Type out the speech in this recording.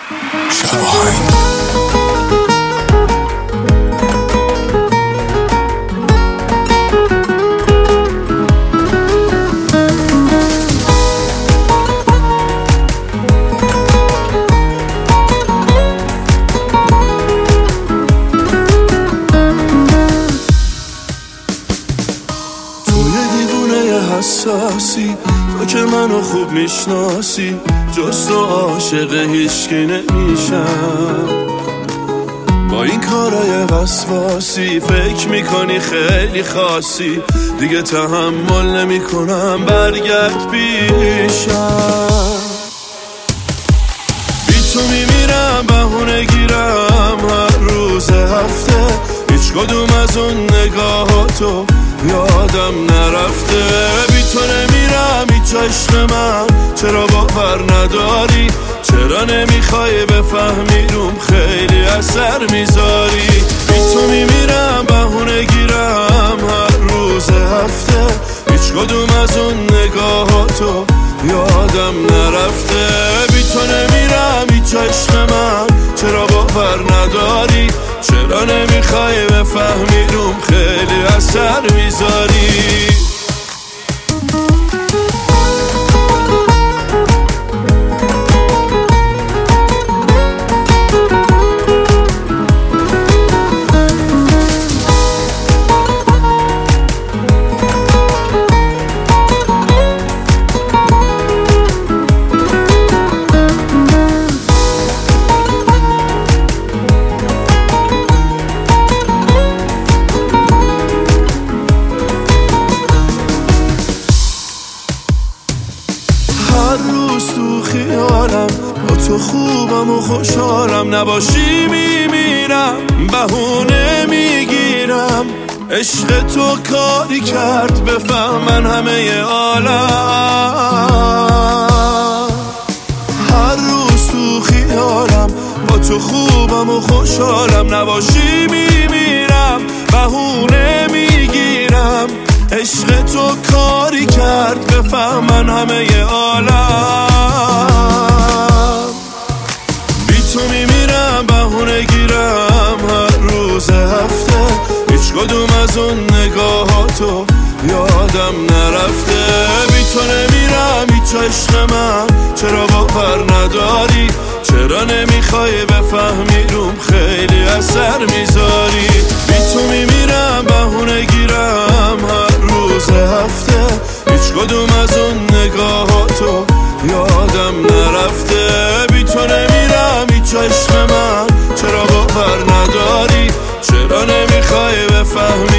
حساسی تو که منو خوب میشناسی، جز تو عاشق هیچکی نمیشم. با این کارای وسواسی فکر میکنی خیلی خاصی، دیگه تحمل نمیکنم برگرد پیشم. بی تو میمیرم بهونه گیرم هر روز هفته، هیچ کدوم از اون نگاهاتو یادم نرفته. بی تو نمیرم هیچ عشق من، چرا باور نداری؟ چرا نمیخوای بفهمی روم خیلی اثر میذاری؟ بی تو میمیرم بهونه گیرم هر روز هفته، هیچ کدوم از اون نگاهاتو یادم نرفته. بی تو نمیرم هیچ عشق من، چرا باور نداری؟ چرا نمیخوای بفهمی روم خیلی اثر میذاری؟ تو خیالم با تو خوبم و خوشحالم، نباشی میمیرم بهونه میگیرم. عشق تو کاری کرد بفهمن همه عالم. هر روز تو خیالم با تو خوبم و خوشحالم، نباشی میمیرم بهونه میگیرم. عشق تو کاری کرد بفهمن همه عالم. بی تو میمیرم بهونه گیرم هر روز هفته، هیچ کدوم از اون نگاهاتو یادم نرفته. بی تو نمیرم هیچ عشق من، چرا باور نداری؟ چرا نمیخوای بفهمی روم خیلی اثر میذاری؟ بی تو میمیرم بهونه گیرم هر روز هفته، هیچ کدوم از اون نگاهاتو یادم نرفته. بی تو نمیرم هیچ عشق من، چرا باور نداری؟ چرا نمیخوای بفهمی